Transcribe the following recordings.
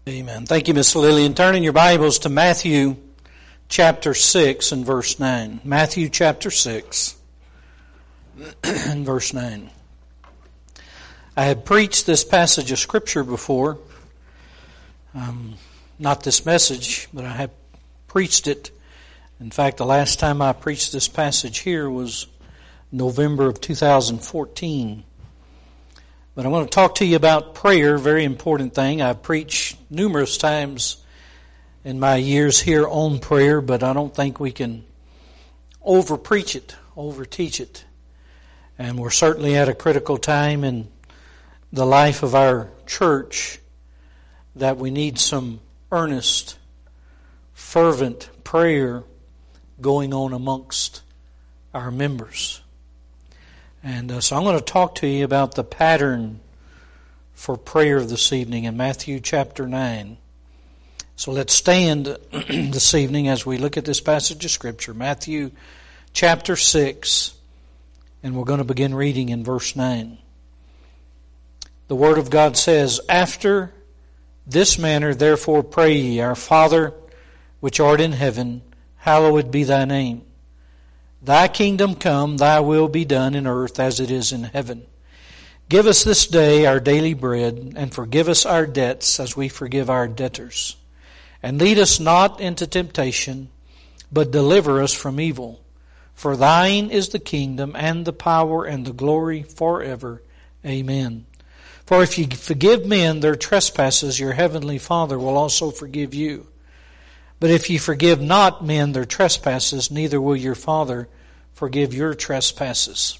Amen. Thank you, Miss Lillian. Turn in your Bibles to Matthew chapter 6 and verse 9. Matthew chapter 6 and verse 9. I had preached this passage of Scripture before. Not this message, but I have preached it. In fact, the last time I preached this passage here was November of 2014. But I want to talk to you about prayer, very important thing. I've preached numerous times in my years here on prayer, but I don't think we can over-preach it, over-teach it. And we're certainly at a critical time in the life of our church that we need some earnest, fervent prayer going on amongst our members. And so I'm going to talk to you about the pattern for prayer this evening in Matthew chapter 9. So let's stand this evening as we look at this passage of Scripture, Matthew chapter 6, and we're going to begin reading in verse 9. The Word of God says, "After this manner therefore pray ye, Our Father, which art in heaven, hallowed be thy name. Thy kingdom come, thy will be done in earth as it is in heaven. Give us this day our daily bread, and forgive us our debts as we forgive our debtors. And lead us not into temptation, but deliver us from evil. For thine is the kingdom, and the power, and the glory forever. Amen. For if ye forgive men their trespasses, your heavenly Father will also forgive you. But if ye forgive not men their trespasses, neither will your Father forgive your trespasses."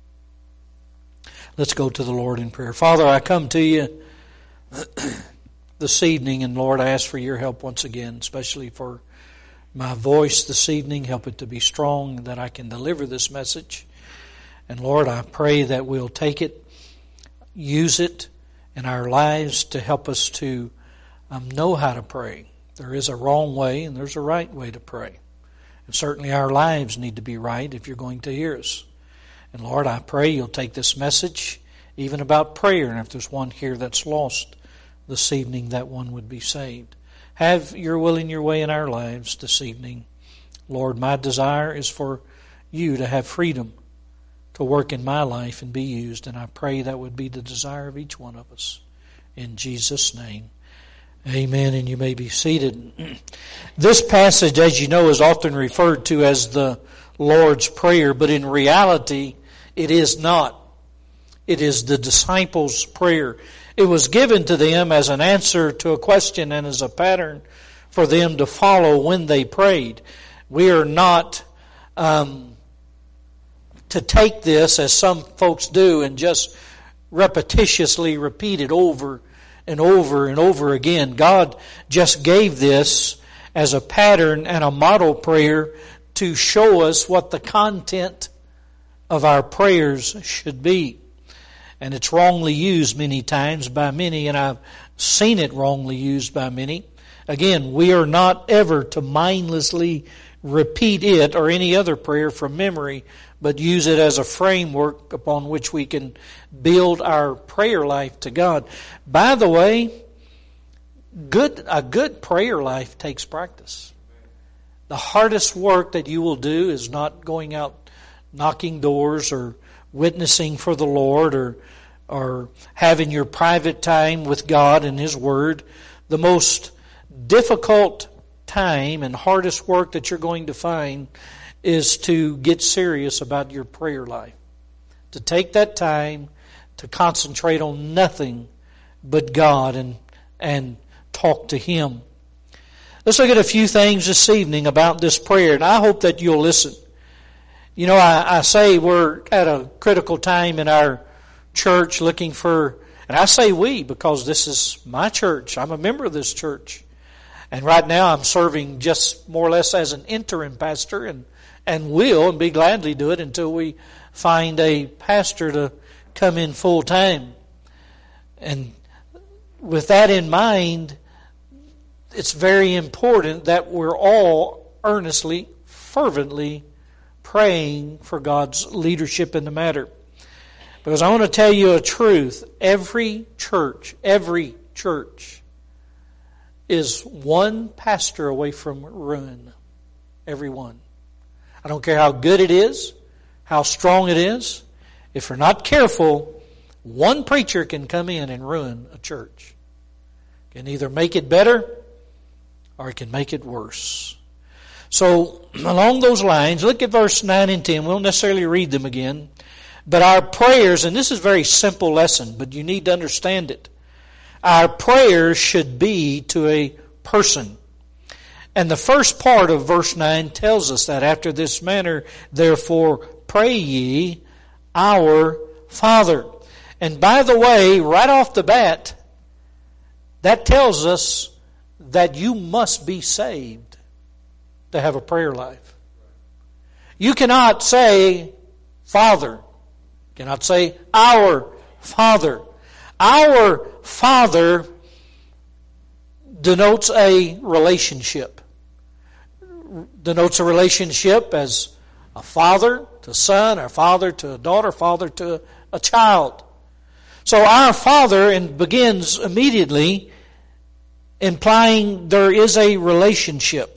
Let's go to the Lord in prayer. Father, I come to you this evening, and Lord, I ask for your help once again, especially for my voice this evening. Help it to be strong, that I can deliver this message. And Lord, I pray that we'll take it, use it in our lives to help us to know how to pray. There is a wrong way and there's a right way to pray. And certainly our lives need to be right if you're going to hear us. And Lord, I pray you'll take this message, even about prayer, and if there's one here that's lost this evening, that one would be saved. Have your will and your way in our lives this evening. Lord, my desire is for you to have freedom to work in my life and be used, and I pray that would be the desire of each one of us. In Jesus' name. Amen, and you may be seated. This passage, as you know, is often referred to as the Lord's Prayer, but in reality, it is not. It is the disciples' prayer. It was given to them as an answer to a question and as a pattern for them to follow when they prayed. We are not to take this, as some folks do, and just repetitiously repeat it over and over and over again. God just gave this as a pattern and a model prayer to show us what the content of our prayers should be. And it's wrongly used many times by many, and I've seen it wrongly used by many. Again, we are not ever to mindlessly repeat it or any other prayer from memory, but use it as a framework upon which we can build our prayer life to God. By the way, a good prayer life takes practice. The hardest work that you will do is not going out knocking doors or witnessing for the Lord or having your private time with God and His Word. The most difficult time and hardest work that you're going to find is to get serious about your prayer life. To take that time to concentrate on nothing but God and talk to Him. Let's look at a few things this evening about this prayer, and I hope that you'll listen. You know, I say we're at a critical time in our church looking for, and I say we because this is my church. I'm a member of this church. And right now I'm serving just more or less as an interim pastor and will and be gladly do it until we find a pastor to come in full time. And with that in mind, it's very important that we're all earnestly, fervently praying for God's leadership in the matter. Because I want to tell you a truth. Every church is one pastor away from ruin. Every one. I don't care how good it is, how strong it is. If we're not careful, one preacher can come in and ruin a church. Can either make it better or it can make it worse. So, along those lines, look at verse 9 and 10. We won't necessarily read them again. But our prayers, and this is a very simple lesson, but you need to understand it. Our prayers should be to a person. And the first part of verse 9 tells us that after this manner, therefore pray ye, our Father. And by the way, right off the bat, that tells us that you must be saved to have a prayer life. You cannot say Father. You cannot say our Father. Our Father denotes a relationship. Denotes a relationship as a father to son, or father to a daughter, father to a child. So our Father begins immediately implying there is a relationship.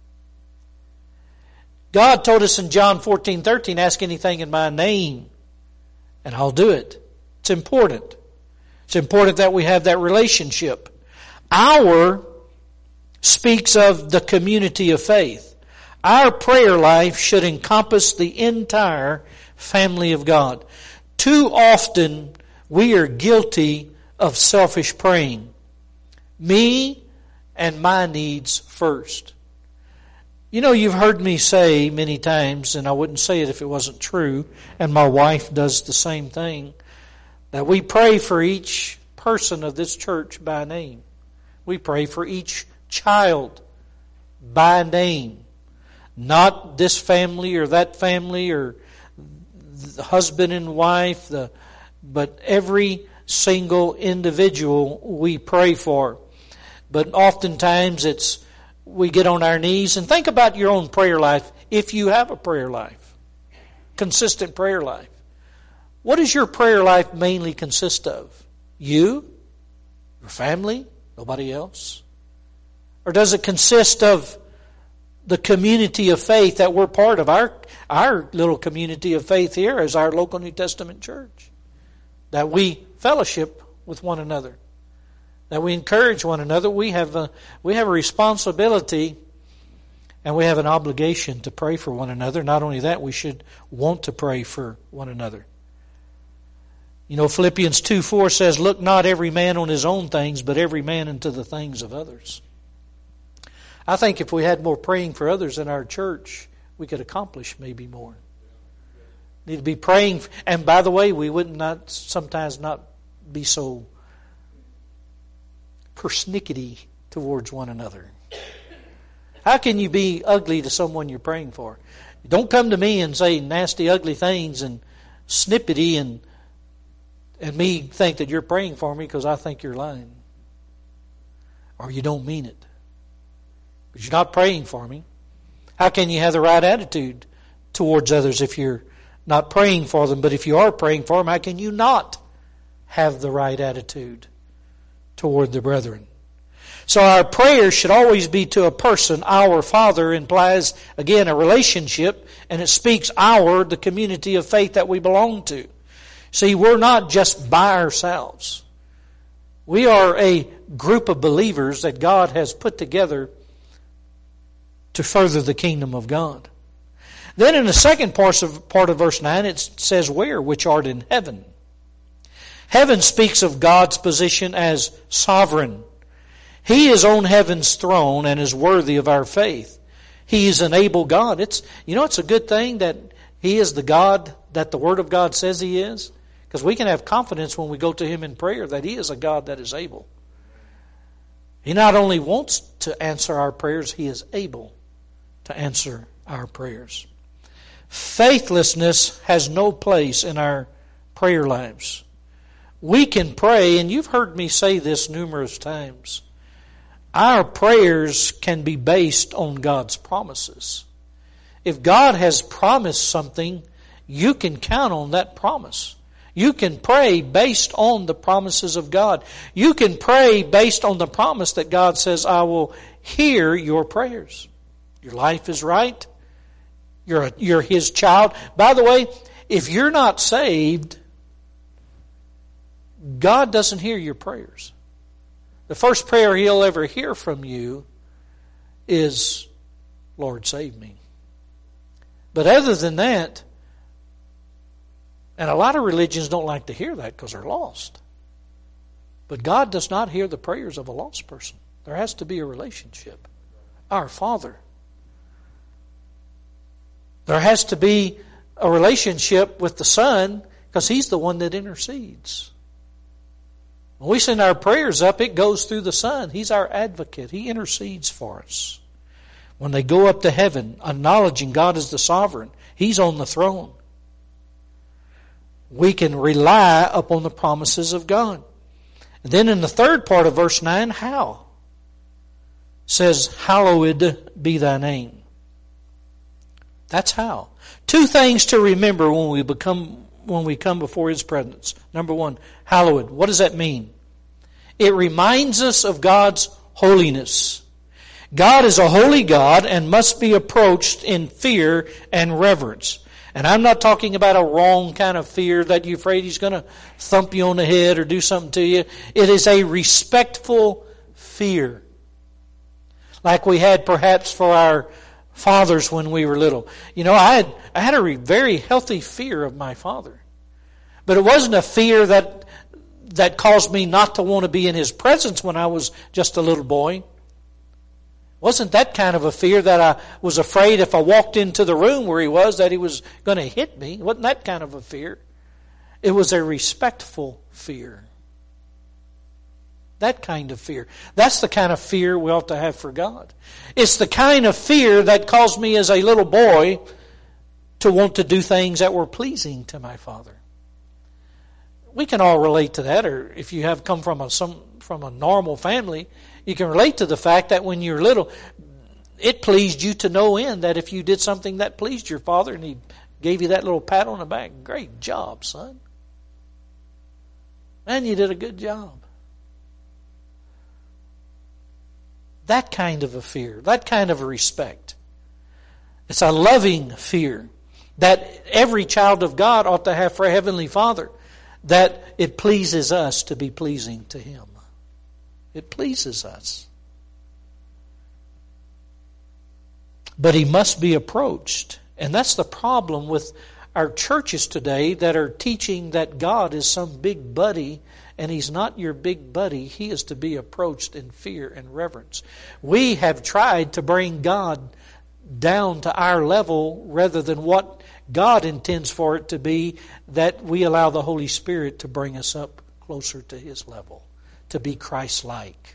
God told us in John 14:13, ask anything in my name and I'll do it. It's important. It's important that we have that relationship. Our speaks of the community of faith. Our prayer life should encompass the entire family of God. Too often we are guilty of selfish praying. Me and my needs first. You know, you've heard me say many times, and I wouldn't say it if it wasn't true, and my wife does the same thing, that we pray for each person of this church by name. We pray for each child by name. Not this family or that family or the husband and wife, but every single individual we pray for. But oftentimes we get on our knees. And think about your own prayer life, if you have a prayer life. Consistent prayer life. What does your prayer life mainly consist of? You? Your family? Nobody else? Or does it consist of the community of faith that we're part of? Our little community of faith here is our local New Testament church. That we fellowship with one another. That we encourage one another. We have a responsibility and we have an obligation to pray for one another. Not only that, we should want to pray for one another. You know, Philippians 2:4 says, look not every man on his own things, but every man into the things of others. I think if we had more praying for others in our church, we could accomplish maybe more. Need to be praying. And by the way, we would not sometimes not be so persnickety towards one another. How can you be ugly to someone you're praying for? Don't come to me and say nasty, ugly things and snippety and me think that you're praying for me because I think you're lying. Or you don't mean it. But you're not praying for me. How can you have the right attitude towards others if you're not praying for them? But if you are praying for them, how can you not have the right attitude toward the brethren? So our prayers should always be to a person. Our Father implies, again, a relationship, and it speaks the community of faith that we belong to. See, we're not just by ourselves. We are a group of believers that God has put together to further the kingdom of God. Then in the second part of verse 9, it says, where? Which art in heaven. Heaven speaks of God's position as sovereign. He is on heaven's throne and is worthy of our faith. He is an able God. It's a good thing that He is the God that the Word of God says He is. Because we can have confidence when we go to Him in prayer that He is a God that is able. He not only wants to answer our prayers, He is able to answer our prayers. Faithlessness has no place in our prayer lives. We can pray, and you've heard me say this numerous times. Our prayers can be based on God's promises. If God has promised something, you can count on that promise. You can pray based on the promises of God. You can pray based on the promise that God says, I will hear your prayers. Your life is right. You're His child. By the way, if you're not saved, God doesn't hear your prayers. The first prayer He'll ever hear from you is, Lord, save me. But other than that, and a lot of religions don't like to hear that because they're lost. But God does not hear the prayers of a lost person. There has to be a relationship. Our Father. There has to be a relationship with the Son because He's the one that intercedes. When we send our prayers up, it goes through the Son. He's our advocate. He intercedes for us. When they go up to heaven, acknowledging God as the sovereign, He's on the throne. We can rely upon the promises of God. And then in the third part of verse 9, how? It says, hallowed be thy name. That's how. Two things to remember when we come before His presence. Number one, hallowed. What does that mean? It reminds us of God's holiness. God is a holy God and must be approached in fear and reverence. And I'm not talking about a wrong kind of fear that you're afraid He's going to thump you on the head or do something to you. It is a respectful fear. Like we had perhaps for our fathers when we were little. You know, I had a very healthy fear of my father. But it wasn't a fear that caused me not to want to be in his presence when I was just a little boy. It wasn't that kind of a fear that I was afraid if I walked into the room where he was that he was going to hit me. It wasn't that kind of a fear. It was a respectful fear. That kind of fear. That's the kind of fear we ought to have for God. It's the kind of fear that caused me as a little boy to want to do things that were pleasing to my Father. We can all relate to that, or if you have come from a normal family, you can relate to the fact that when you're little, it pleased you to no end that if you did something that pleased your father and he gave you that little pat on the back, great job, son. Man, you did a good job. That kind of a fear, that kind of a respect. It's a loving fear that every child of God ought to have for a Heavenly Father, that it pleases us to be pleasing to Him. It pleases us. But He must be approached. And that's the problem with our churches today that are teaching that God is some big buddy, and He's not your big buddy. He is to be approached in fear and reverence. We have tried to bring God down to our level rather than what God intends for it to be, that we allow the Holy Spirit to bring us up closer to His level, to be Christ-like.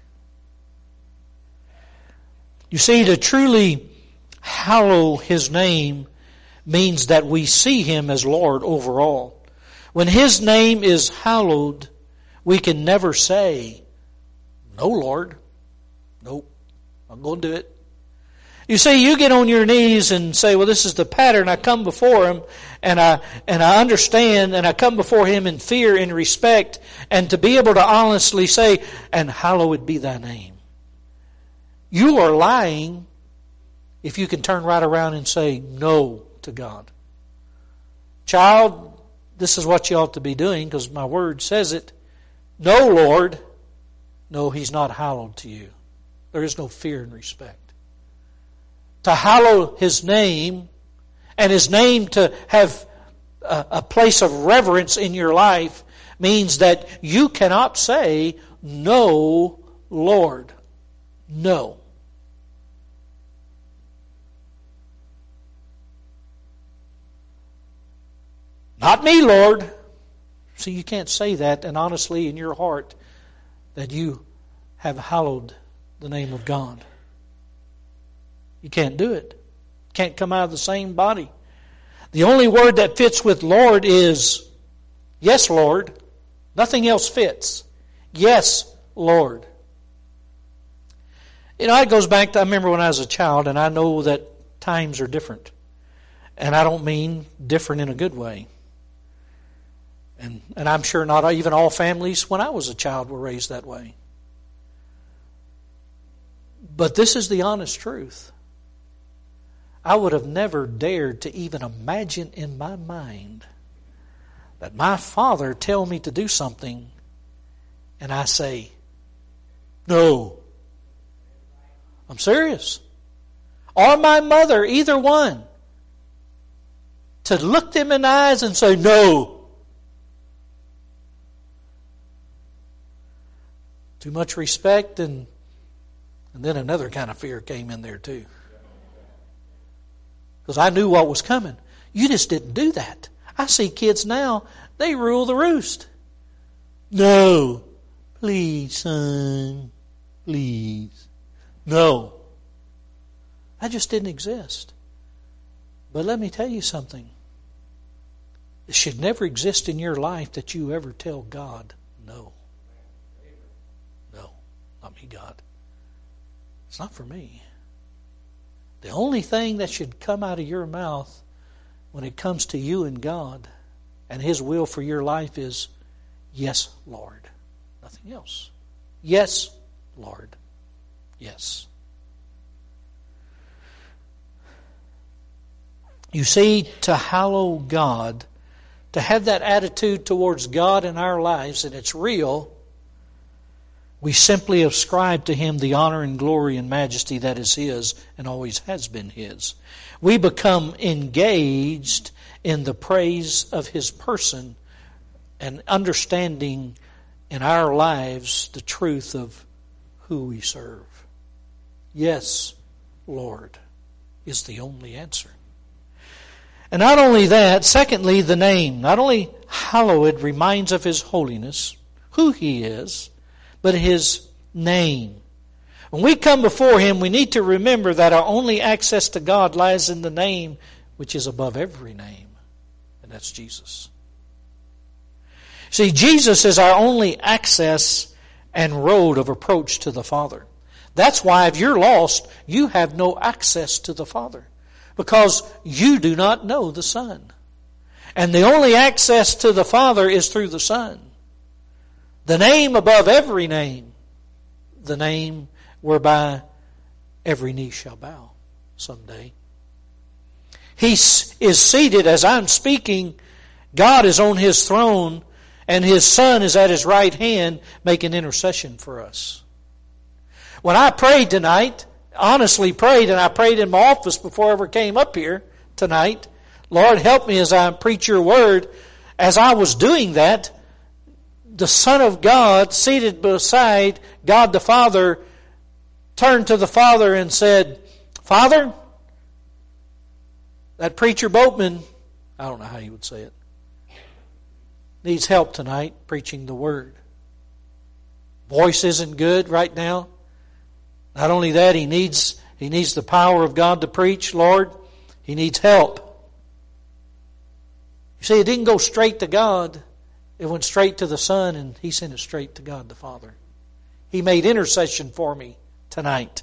You see, to truly hallow His name means that we see Him as Lord over all. When His name is hallowed, we can never say, "No, Lord. Nope, I'm going to do it." You see, you get on your knees and say, well, this is the pattern. I come before Him and I understand, and I come before Him in fear and respect, and to be able to honestly say, and hallowed be thy name. You are lying if you can turn right around and say no to God. Child, this is what you ought to be doing because my word says it. No, Lord. No, He's not hallowed to you. There is no fear and respect. To hallow His name, and His name to have a place of reverence in your life, means that you cannot say, no, Lord. No. Not me, Lord. See, you can't say that, and honestly in your heart that you have hallowed the name of God. You can't do it. Can't come out of the same body. The only word that fits with Lord is, yes, Lord. Nothing else fits. Yes, Lord. You know, it goes back to, I remember when I was a child, and I know that times are different. And I don't mean different in a good way. And I'm sure not even all families when I was a child were raised that way. But this is the honest truth. I would have never dared to even imagine in my mind that my father tell me to do something and I say, no. I'm serious. Or my mother, either one, to look them in the eyes and say, no. Too much respect, and then another kind of fear came in there too. Because I knew what was coming. You just didn't do that. I see kids now, they rule the roost. No. Please, son. Please. No. That just didn't exist. But let me tell you something. It should never exist in your life that you ever tell God no. No. Not me, God. It's not for me. The only thing that should come out of your mouth when it comes to you and God and His will for your life is, yes, Lord. Nothing else. Yes, Lord. Yes. You see, to hallow God, to have that attitude towards God in our lives, and it's real, we simply ascribe to Him the honor and glory and majesty that is His and always has been His. We become engaged in the praise of His person and understanding in our lives the truth of who we serve. Yes, Lord, is the only answer. And not only that, secondly, the name. Not only hallowed reminds of His holiness, who He is, but His name. When we come before Him, we need to remember that our only access to God lies in the name which is above every name, and that's Jesus. See, Jesus is our only access and road of approach to the Father. That's why if you're lost, you have no access to the Father, because you do not know the Son. And the only access to the Father is through the Son. The name above every name. The name whereby every knee shall bow someday. He is seated as I'm speaking. God is on His throne, and His Son is at His right hand making intercession for us. When I prayed tonight, honestly prayed, and I prayed in my office before I ever came up here tonight, Lord, help me as I preach Your Word. As I was doing that, the Son of God, seated beside God the Father, turned to the Father and said, Father, that preacher Boatman, I don't know how you would say it, needs help tonight preaching the Word. Voice isn't good right now. Not only that, he needs the power of God to preach, Lord. He needs help. You see, it didn't go straight to God. It went straight to the Son, and He sent it straight to God the Father. He made intercession for me tonight.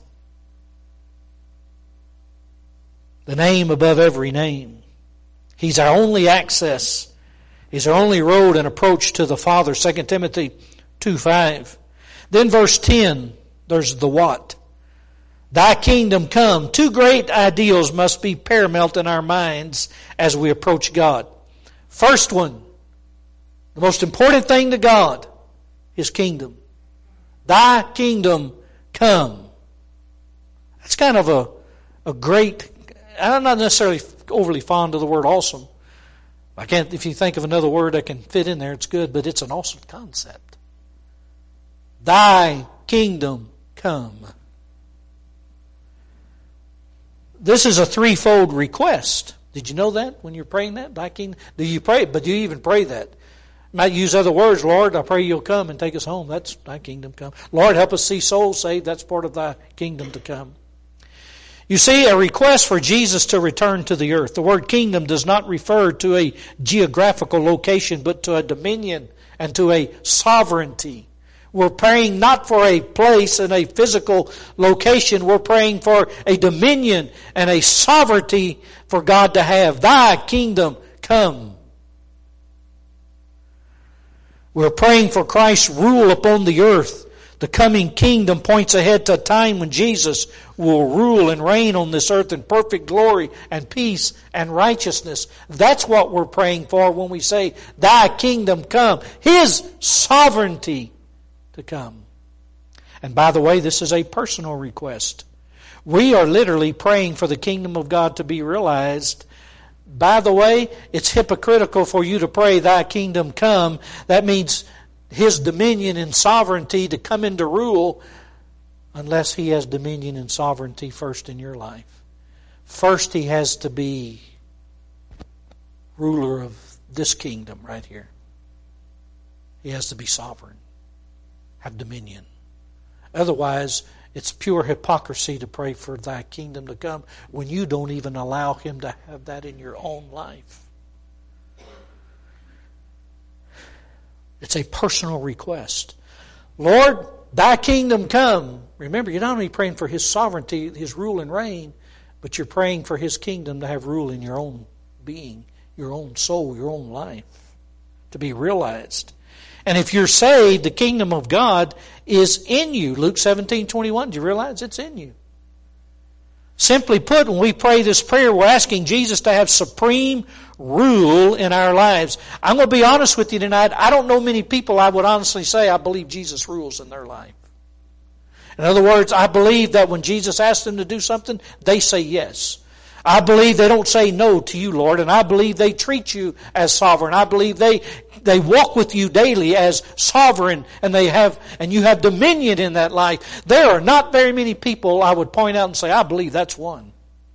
The name above every name. He's our only access. He's our only road and approach to the Father. 2 Timothy 2:5. Then verse 10, there's the what. Thy kingdom come. Two great ideals must be paramount in our minds as we approach God. First one, the most important thing to God, His kingdom. Thy kingdom come. That's kind of a great, I'm not necessarily overly fond of the word awesome. If you think of another word that can fit in there, it's good, but it's an awesome concept. Thy kingdom come. This is a threefold request. Did you know that when you're praying that? Thy kingdom. Do you pray? But do you even pray that? You might use other words. Lord, I pray You'll come and take us home. That's Thy kingdom come. Lord, help us see souls saved. That's part of Thy kingdom to come. You see, a request for Jesus to return to the earth. The word kingdom does not refer to a geographical location, but to a dominion and to a sovereignty. We're praying not for a place and a physical location. We're praying for a dominion and a sovereignty for God to have. Thy kingdom come. We're praying for Christ's rule upon the earth. The coming kingdom points ahead to a time when Jesus will rule and reign on this earth in perfect glory and peace and righteousness. That's what we're praying for when we say, Thy kingdom come. His sovereignty to come. And by the way, this is a personal request. We are literally praying for the kingdom of God to be realized. By the way, it's hypocritical for you to pray, Thy kingdom come. That means His dominion and sovereignty to come into rule, unless He has dominion and sovereignty first in your life. First He has to be ruler of this kingdom right here. He has to be sovereign, have dominion. Otherwise, it's pure hypocrisy to pray for Thy kingdom to come when you don't even allow Him to have that in your own life. It's a personal request. Lord, Thy kingdom come. Remember, you're not only praying for His sovereignty, His rule and reign, but you're praying for His kingdom to have rule in your own being, your own soul, your own life, to be realized. And if you're saved, the kingdom of God is in you. Luke 17:21, do you realize it's in you? Simply put, when we pray this prayer, we're asking Jesus to have supreme rule in our lives. I'm going to be honest with you tonight. I don't know many people I would honestly say I believe Jesus rules in their life. In other words, I believe that when Jesus asks them to do something, they say yes. I believe they don't say no to you, Lord, and I believe they treat you as sovereign. I believe they walk with you daily as sovereign, and you have dominion in that life. There are not very many people I would point out and say, I believe that's one.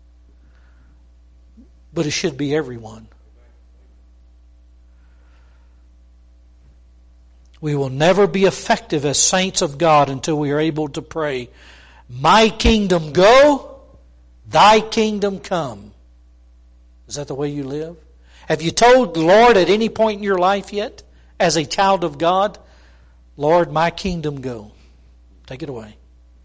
But it should be everyone. We will never be effective as saints of God until we are able to pray, My kingdom go, Thy kingdom come. Is that the way you live? Have you told the Lord at any point in your life yet, as a child of God, Lord, my kingdom go. Take it away.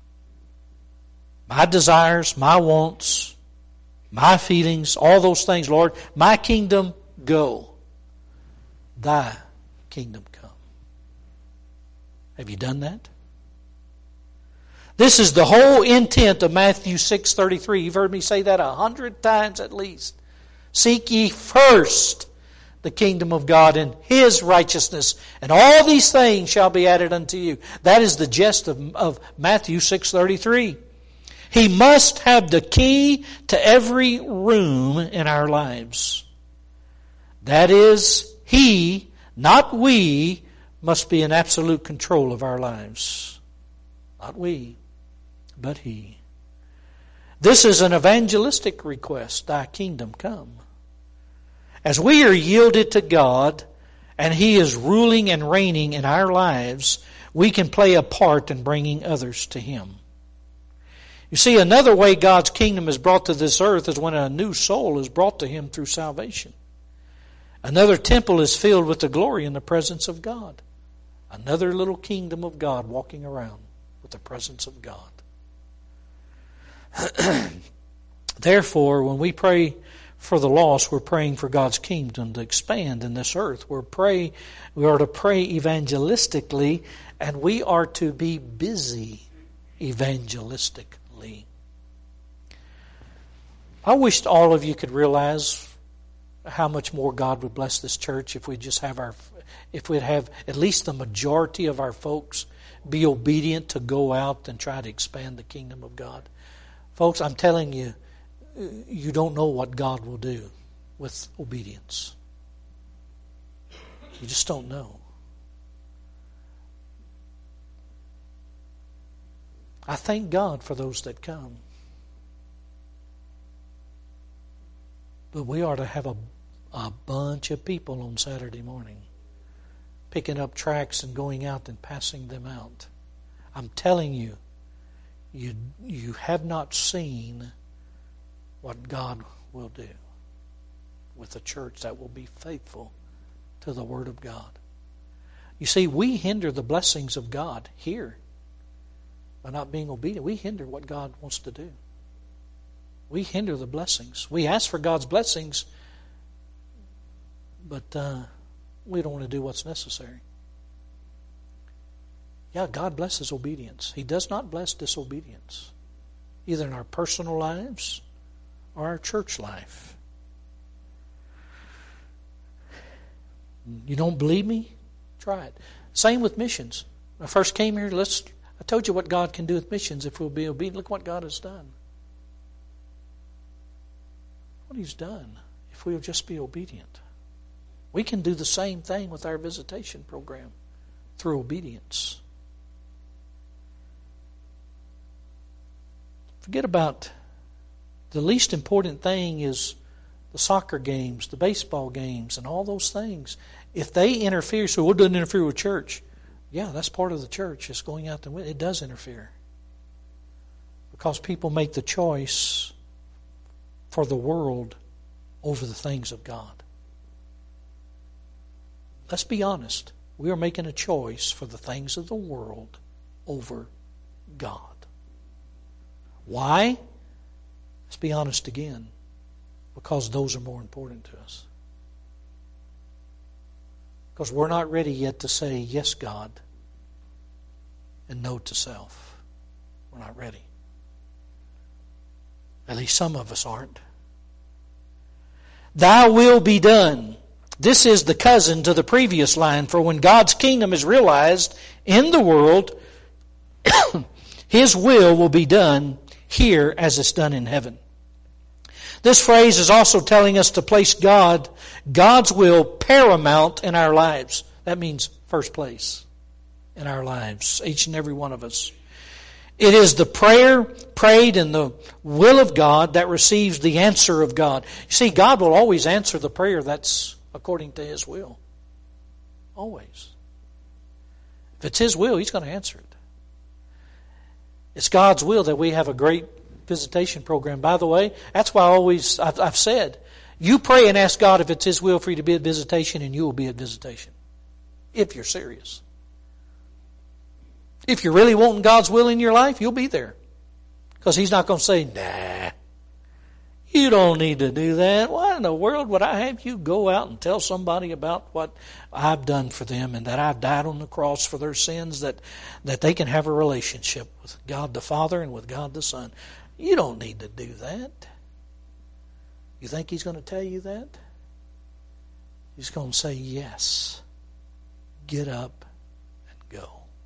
My desires, my wants, my feelings, all those things, Lord, my kingdom go. Thy kingdom come. Have you done that? This is the whole intent of Matthew 6:33. You've heard me say that 100 times at least. Seek ye first the kingdom of God and His righteousness, and all these things shall be added unto you. That is the gist of Matthew 6:33. He must have the key to every room in our lives. That is, He, not we, must be in absolute control of our lives. Not we, but He. This is an evangelistic request, Thy kingdom come. As we are yielded to God and He is ruling and reigning in our lives, we can play a part in bringing others to Him. You see, another way God's kingdom is brought to this earth is when a new soul is brought to Him through salvation. Another temple is filled with the glory and the presence of God. Another little kingdom of God walking around with the presence of God. Therefore, when we pray for the lost, we're praying for God's kingdom to expand in this earth. We are to pray evangelistically, and we are to be busy evangelistically. I wish all of you could realize how much more God would bless this church if we'd have at least the majority of our folks be obedient to go out and try to expand the kingdom of God. Folks, I'm telling you, you don't know what God will do with obedience. You just don't know. I thank God for those that come. But we are to have a bunch of people on Saturday morning picking up tracts and going out and passing them out. I'm telling you, you have not seen what God will do with a church that will be faithful to the Word of God. You see, we hinder the blessings of God here by not being obedient. We hinder what God wants to do. We hinder the blessings. We ask for God's blessings, but we don't want to do what's necessary. Yeah, God blesses obedience. He does not bless disobedience, either in our personal lives or our church life. You don't believe me? Try it. Same with missions. When I first came here, I told you what God can do with missions if we'll be obedient. Look what God has done. What He's done if we'll just be obedient. We can do the same thing with our visitation program through obedience. Forget about the least important thing is the soccer games, the baseball games, and all those things. If they interfere, so it doesn't interfere with church. Yeah, that's part of the church. It's going out the way. It does interfere. Because people make the choice for the world over the things of God. Let's be honest. We are making a choice for the things of the world over God. Why? Let's be honest again. Because those are more important to us. Because we're not ready yet to say, yes, God, and no to self. We're not ready. At least some of us aren't. Thy will be done. This is the cousin to the previous line. For when God's kingdom is realized in the world, His will be done here as it's done in heaven. This phrase is also telling us to place God's will paramount in our lives. That means first place in our lives, each and every one of us. It is the prayer prayed in the will of God that receives the answer of God. You see, God will always answer the prayer that's according to His will. Always. If it's His will, He's going to answer it. It's God's will that we have a great visitation program. By the way, that's why I've said, you pray and ask God if it's His will for you to be at visitation, and you will be at visitation. If you're serious. If you're really wanting God's will in your life, you'll be there. Because He's not going to say, nah, you don't need to do that. Why in the world would I have you go out and tell somebody about what I've done for them and that I've died on the cross for their sins, that they can have a relationship with God the Father and with God the Son? You don't need to do that. You think He's going to tell you that? He's going to say, yes. Get up and go.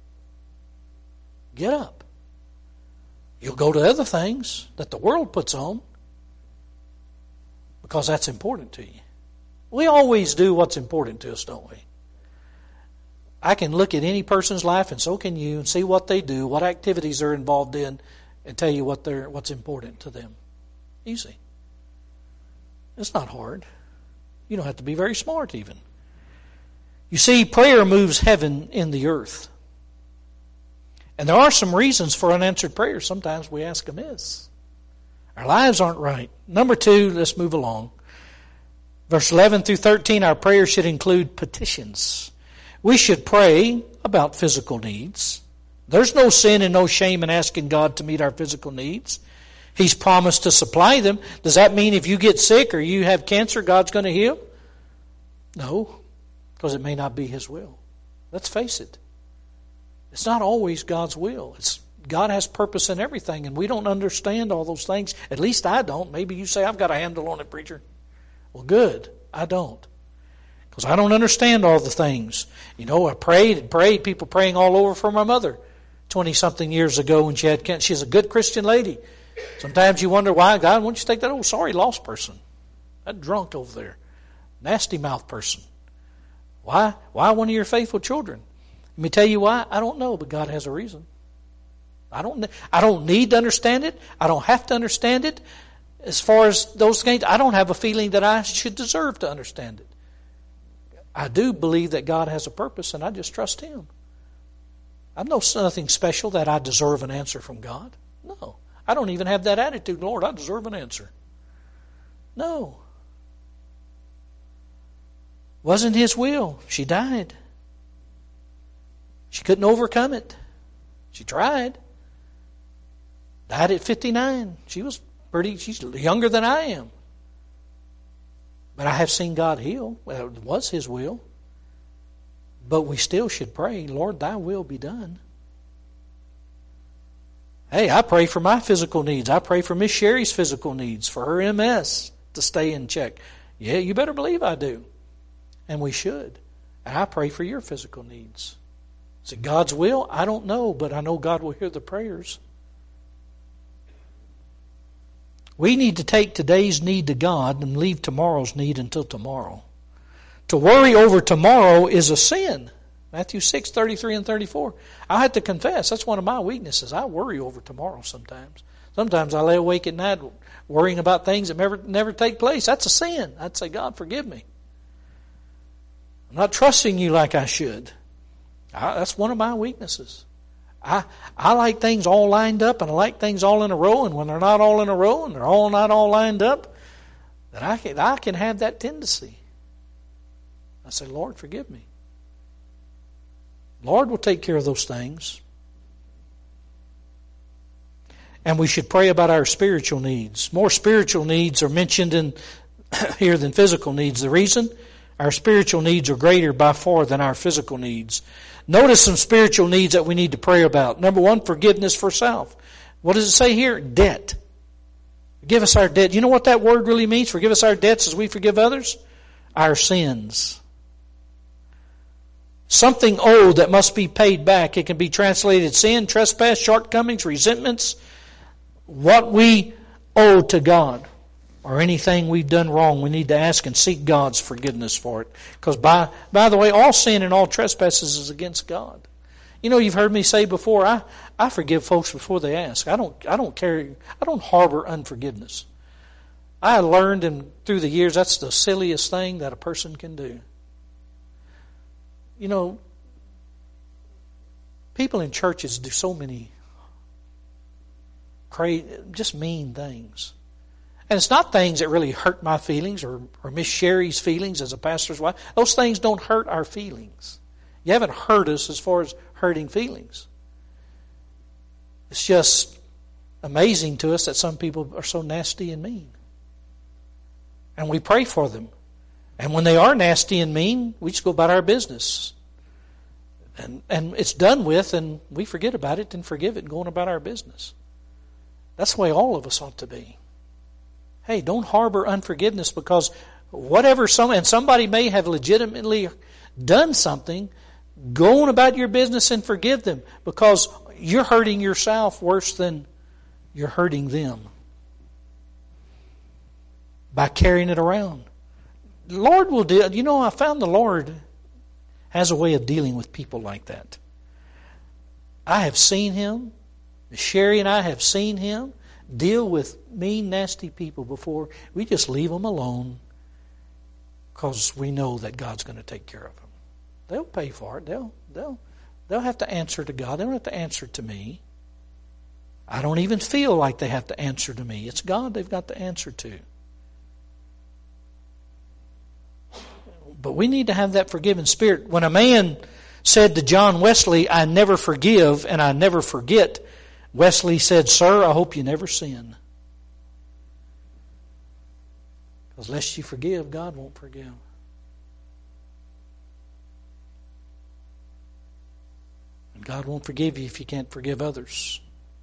Get up. You'll go to other things that the world puts on because that's important to you. We always do what's important to us, don't we? I can look at any person's life, and so can you, and see what they do, what activities they're involved in, and tell you what's important to them. Easy. It's not hard. You don't have to be very smart even. You see, prayer moves heaven in the earth. And there are some reasons for unanswered prayers. Sometimes we ask amiss. Our lives aren't right. Number 2, let's move along. Verse 11 through 13, our prayer should include petitions. We should pray about physical needs. There's no sin and no shame in asking God to meet our physical needs. He's promised to supply them. Does that mean if you get sick or you have cancer, God's going to heal? No, because it may not be His will. Let's face it. It's not always God's will. God has purpose in everything, and we don't understand all those things. At least I don't. Maybe you say, I've got a handle on it, preacher. Well, good. I don't. Because I don't understand all the things. You know, I prayed and prayed, people praying all over for my mother 20-something years ago when she had cancer. She's a good Christian lady. Sometimes you wonder, why, God, why don't you take that old sorry lost person? That drunk over there. Nasty mouth person. Why one of your faithful children? Let me tell you why. I don't know, but God has a reason. I don't need to understand it. I don't have to understand it. As far as those things, I don't have a feeling that I should deserve to understand it. I do believe that God has a purpose, and I just trust Him. I know nothing special that I deserve an answer from God. No. I don't even have that attitude, Lord, I deserve an answer. No. Wasn't His will. She died. She couldn't overcome it. She tried. Died at 59. She's younger than I am. But I have seen God heal. Well, it was His will. But we still should pray, Lord, Thy will be done. Hey, I pray for my physical needs. I pray for Miss Sherry's physical needs, for her MS to stay in check. Yeah, you better believe I do. And we should. And I pray for your physical needs. Is it God's will? I don't know, but I know God will hear the prayers. We need to take today's need to God and leave tomorrow's need until tomorrow. To worry over tomorrow is a sin. Matthew 6:33 and 34. I have to confess, that's one of my weaknesses. I worry over tomorrow sometimes. Sometimes I lay awake at night worrying about things that never take place. That's a sin. I'd say, God, forgive me. I'm not trusting you like I should. That's one of my weaknesses. I like things all lined up, and I like things all in a row, and when they're not all in a row and they're all not all lined up, then I can have that tendency. I say, Lord, forgive me. Lord will take care of those things. And we should pray about our spiritual needs. More spiritual needs are mentioned in here than physical needs. The reason? Our spiritual needs are greater by far than our physical needs. Notice some spiritual needs that we need to pray about. Number one, forgiveness for self. What does it say here? Debt. Forgive us our debt. You know what that word really means? Forgive us our debts as we forgive others? Our sins. Something owed that must be paid back. It can be translated sin, trespass, shortcomings, resentments. What we owe to God. Or anything we've done wrong, we need to ask and seek God's forgiveness for it. Because by the way, all sin and all trespasses is against God. You know, you've heard me say before, I forgive folks before they ask. I don't harbor unforgiveness. I learned through the years that's the silliest thing that a person can do. You know, people in churches do so many just mean things. And it's not things that really hurt my feelings or Miss Sherry's feelings as a pastor's wife. Those things don't hurt our feelings. You haven't hurt us as far as hurting feelings. It's just amazing to us that some people are so nasty and mean. And we pray for them. And when they are nasty and mean, we just go about our business. And it's done with, and we forget about it and forgive it and go on about our business. That's the way all of us ought to be. Hey, don't harbor unforgiveness, because somebody may have legitimately done something. Go on about your business and forgive them, because you're hurting yourself worse than you're hurting them by carrying it around. The Lord will deal. You know, I found the Lord has a way of dealing with people like that. I have seen Him. Sherry and I have seen Him deal with mean, nasty people before. We just leave them alone because we know that God's going to take care of them. They'll pay for it. They'll have to answer to God. They don't have to answer to me. I don't even feel like they have to answer to me. It's God they've got to answer to. But we need to have that forgiving spirit. When a man said to John Wesley, I never forgive and I never forget, Wesley said, Sir, I hope you never sin. Because lest you forgive, God won't forgive. And God won't forgive you if you can't forgive others.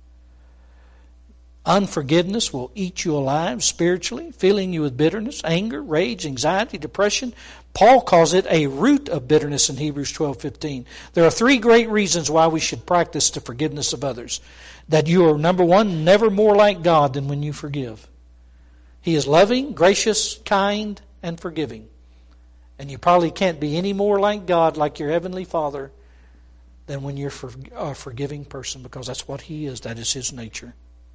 Unforgiveness will eat you alive spiritually, filling you with bitterness, anger, rage, anxiety, depression. Paul calls it a root of bitterness in Hebrews 12:15. There are 3 great reasons why we should practice the forgiveness of others. That you are, number one, never more like God than when you forgive. He is loving, gracious, kind, and forgiving. And you probably can't be any more like God, like your Heavenly Father, than when you're a forgiving person, because that's what He is. That is His nature.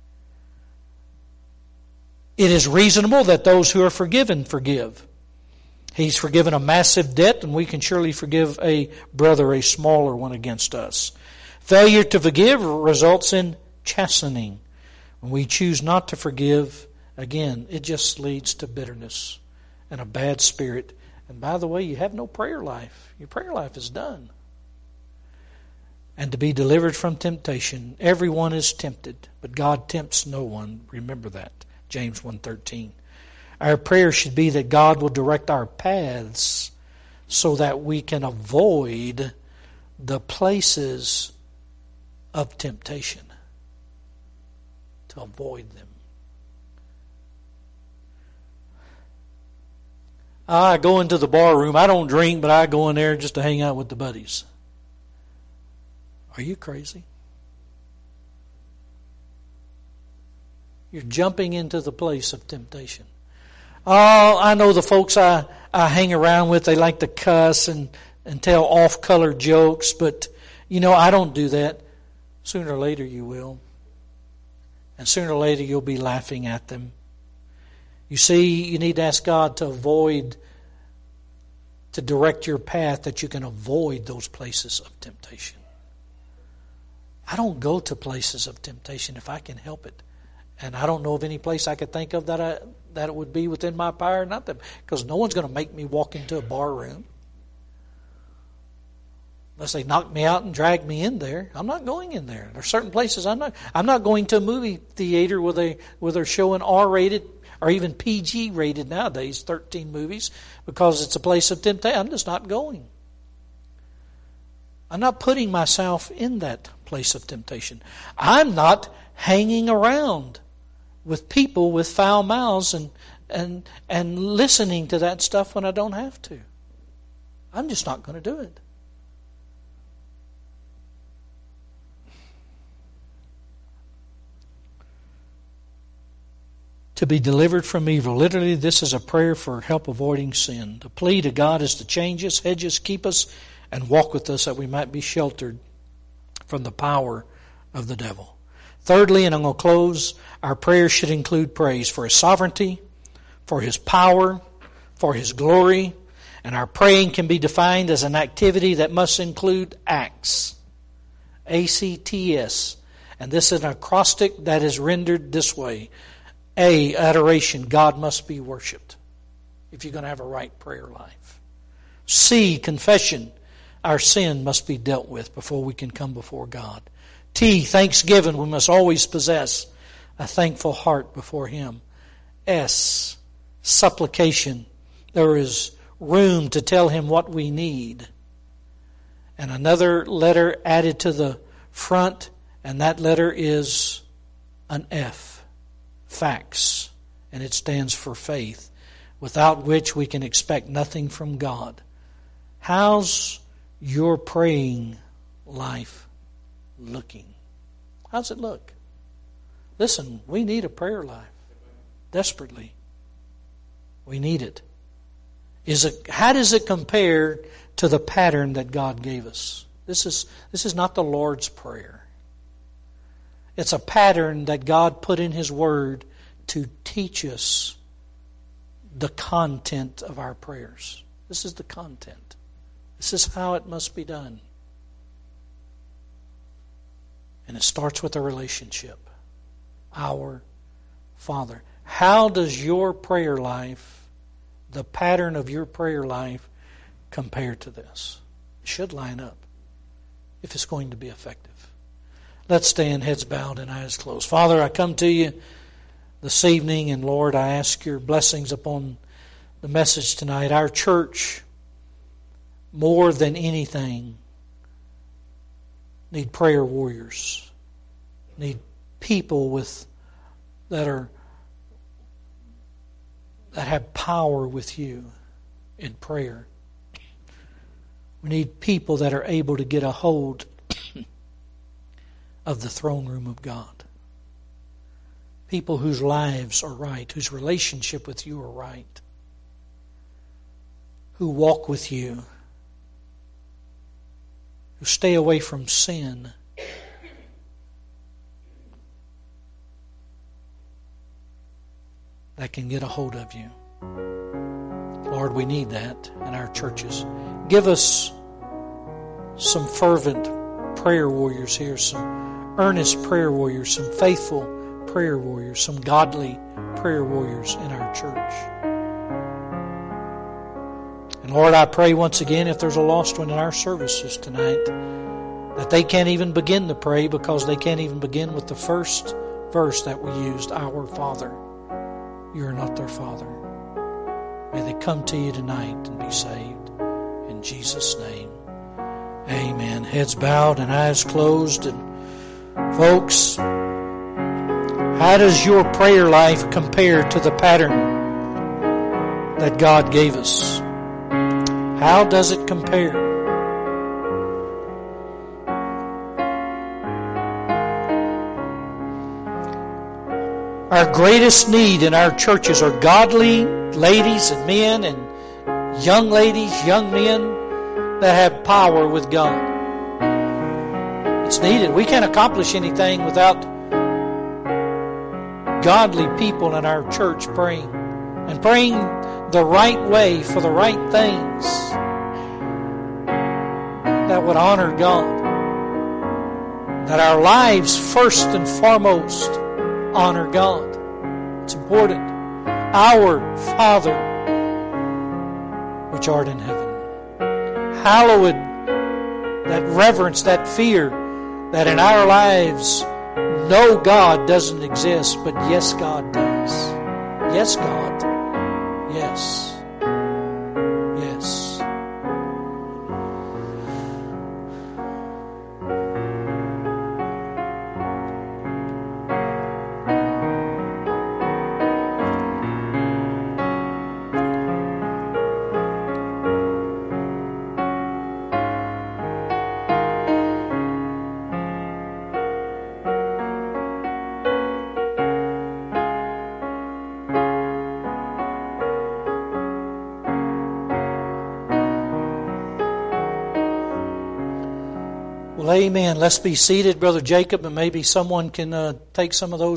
It is reasonable that those who are forgiven forgive. He's forgiven a massive debt, and we can surely forgive a brother a smaller one against us. Failure to forgive results in chastening. When we choose not to forgive, again, it just leads to bitterness and a bad spirit. And by the way, you have no prayer life. Your prayer life is done. And to be delivered from temptation. Everyone is tempted, but God tempts no one. Remember that. James 1:13. Our prayer should be that God will direct our paths so that we can avoid the places of temptation. to avoid them. I go into the bar room. I don't drink, but I go in there just to hang out with the buddies. Are you crazy? You're jumping into the place of temptation. Oh, I know the folks I hang around with, they like to cuss and tell off-color jokes, but, I don't do that. Sooner or later you will. And sooner or later you'll be laughing at them. You see, you need to ask God to direct your path that you can avoid those places of temptation. I don't go to places of temptation if I can help it. And I don't know of any place I could think of that it would be within my power, not that, because no one's going to make me walk into a bar room. Unless they knock me out and drag me in there. I'm not going in there. There are certain places I'm not going to a movie theater where they're showing R-rated or even PG rated nowadays, 13 movies, because it's a place of temptation. I'm just not going. I'm not putting myself in that place of temptation. I'm not hanging around with people with foul mouths and listening to that stuff when I don't have to. I'm just not going to do it. To be delivered from evil. Literally, this is a prayer for help avoiding sin. The plea to God is to change us, hedge us, keep us, and walk with us that we might be sheltered from the power of the devil. Thirdly, and I'm going to close, our prayer should include praise for His sovereignty, for His power, for His glory, and our praying can be defined as an activity that must include acts. A-C-T-S. And this is an acrostic that is rendered this way. A, adoration. God must be worshipped if you're going to have a right prayer life. C, confession. Our sin must be dealt with before we can come before God. T, thanksgiving. We must always possess a thankful heart before Him. S, supplication. There is room to tell Him what we need. And another letter added to the front, and that letter is an F. Facts, and it stands for faith, without which we can expect nothing from God. How's your praying life looking? How's it look? Listen, we need a prayer life. Desperately. We need it. How does it compare to the pattern that God gave us? This is not the Lord's Prayer. It's a pattern that God put in His Word to teach us the content of our prayers. This is the content. This is how it must be done. And it starts with a relationship. Our Father. How does your prayer life, the pattern of your prayer life, compare to this? It should line up if it's going to be effective. Let's stand, heads bowed and eyes closed. Father, I come to You this evening, and Lord, I ask Your blessings upon the message tonight. Our church, more than anything, need prayer warriors. Need people that have power with You in prayer. We need people that are able to get a hold of the throne room of God. People whose lives are right, whose relationship with You are right, who walk with You, who stay away from sin, that can get a hold of You. Lord, we need that in our churches. Give us some fervent prayer warriors here, some earnest prayer warriors, some faithful prayer warriors, some godly prayer warriors in our church. And Lord, I pray once again, if there's a lost one in our services tonight, that they can't even begin to pray because they can't even begin with the first verse that we used, Our Father. You are not their Father. May they come to You tonight and be saved. In Jesus' name, amen. Heads bowed and eyes closed. And folks, How does your prayer life compare to the pattern that God gave us? How does it compare? Our greatest need in our churches are godly ladies and men and young ladies, young men that have power with God. It's needed. We can't accomplish anything without godly people in our church praying and praying the right way for the right things that would honor God. That our lives first and foremost honor God. It's important. Our Father, which art in heaven. Hallowed, that reverence, that fear, that in our lives, no, God doesn't exist, but yes, God does. Yes, God. Yes. Yes. Well, amen. Let's be seated, Brother Jacob, and maybe someone can take some of those